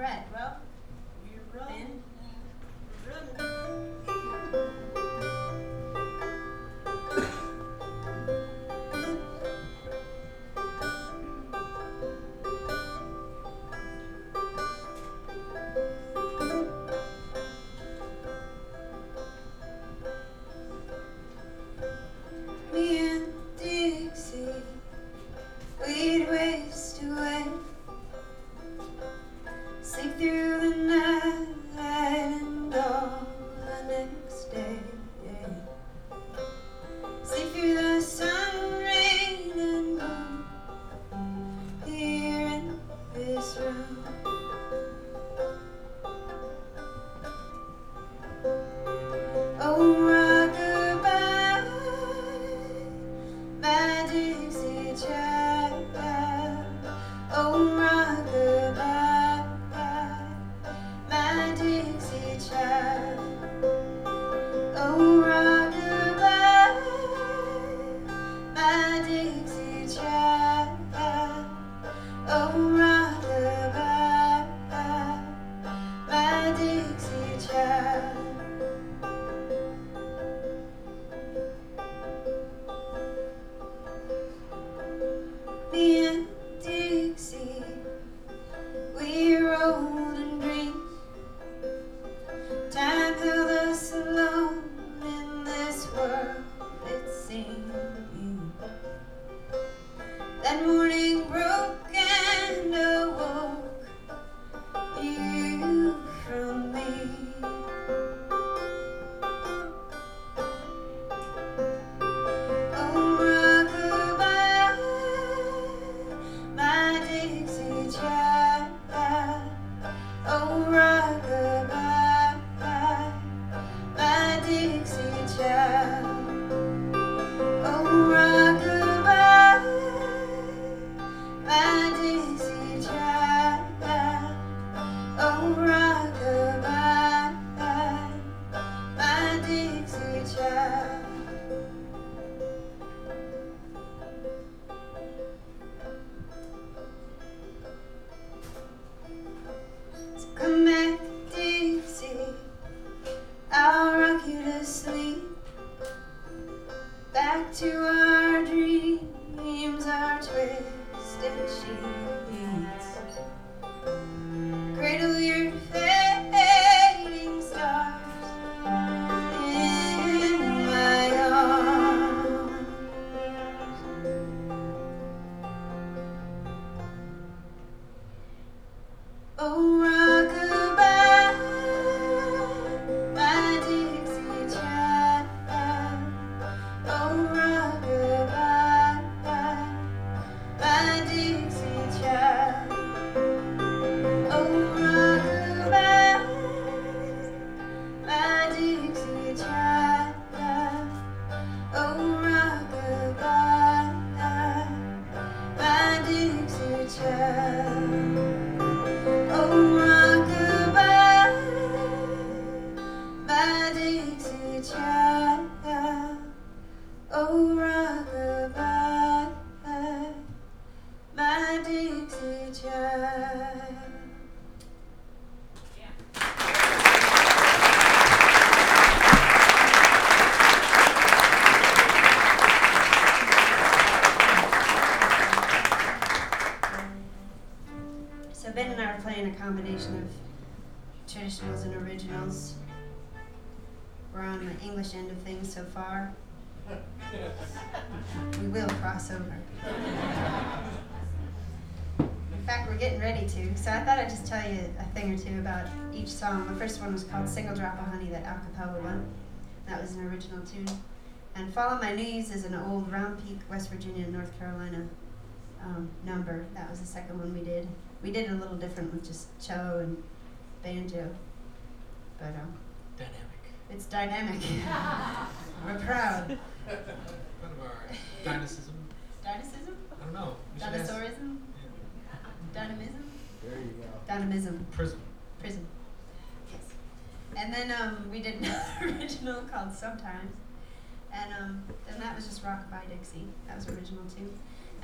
right, well, we're rolling. Me and Dixie, we'd waste away, sleep through the night and all the next day. Sleep through the sun, rain, and moon here in this room. Oh, rock-a-bye, my Dixie child. Oh, rock-a-bye, my Dixie child. Oh, rock-a-bye, my Dixie child. Oh, rock-a-bye, my Dixie child. Me and Dixie, we rolled in dreams. Time held us alone in this world, it seemed. That morning broke and awoke you from me. Oh, rock-a-bye, my Dixie child. Oh, rock-a-bye, my Dixie child. Oh, rock-a-bye, my Dixie child. Oh, rock-a-bye, my Dixie child. So come back, Dixie, I'll rock you to sleep. Back to our dreams, our twisted sheets. Cradle your fading stars in my arms. Oh, rock-a-bye, my Dixie child. Oh, rock-a-bye, my Dixie child. Oh, rock-a-bye, my Dixie child. Oh, rock-a-bye, my Dixie child. Oh, rock-a-bye, my Dixie child. Oh, rock-a-bye, my Dixie child. So Ben and I are playing a combination of traditionals and originals. We're on the English end of things so far. We will cross over. In fact, we're getting ready to. So I thought I'd just tell you a thing or two about each song. The first one was called Single Drop of Honey, that a cappella one. That was an original tune. And Follow My Knees is an old Round Peak, West Virginia, North Carolina number. That was the second one we did. We did it a little different with just cello and banjo. But Dynamic. it's dynamic. We're proud. Kind of our dynamism. Dynamism? I don't know. We should ask- Dinosaurism? Yeah. Dynamism? There you go. Dynamism. Prism. Prism. Yes. And then we did an original called Sometimes. And that was just Rock by Dixie. That was original too.